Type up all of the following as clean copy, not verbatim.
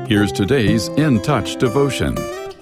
Here's today's In Touch devotion.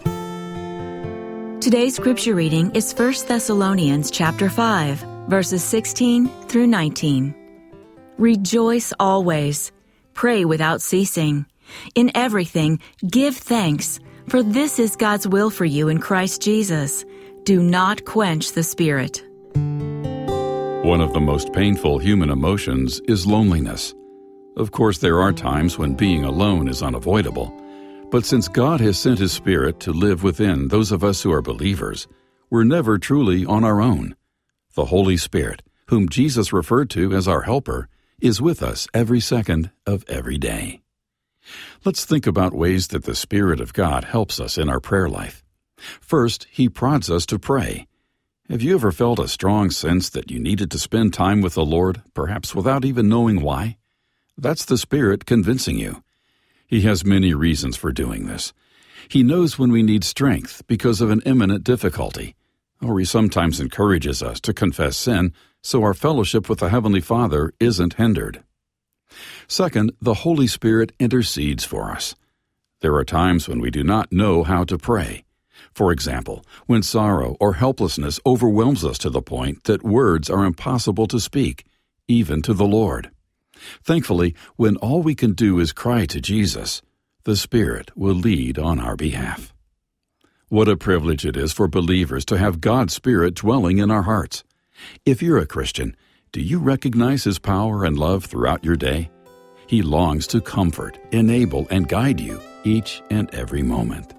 Today's scripture reading is 1 Thessalonians chapter 5, verses 16 through 19. Rejoice always. Pray without ceasing. In everything, give thanks, for this is God's will for you in Christ Jesus. Do not quench the Spirit. One of the most painful human emotions is loneliness. Of course, there are times when being alone is unavoidable. But since God has sent His Spirit to live within those of us who are believers, we're never truly on our own. The Holy Spirit, whom Jesus referred to as our helper, is with us every second of every day. Let's think about ways that the Spirit of God helps us in our prayer life. First, He prods us to pray. Have you ever felt a strong sense that you needed to spend time with the Lord, perhaps without even knowing why? That's the Spirit convincing you. He has many reasons for doing this. He knows when we need strength because of an imminent difficulty, or He sometimes encourages us to confess sin so our fellowship with the Heavenly Father isn't hindered. Second, the Holy Spirit intercedes for us. There are times when we do not know how to pray. For example, when sorrow or helplessness overwhelms us to the point that words are impossible to speak, even to the Lord. Thankfully, when all we can do is cry to Jesus, the Spirit will lead on our behalf. What a privilege it is for believers to have God's Spirit dwelling in our hearts. If you're a Christian, do you recognize His power and love throughout your day? He longs to comfort, enable, and guide you each and every moment.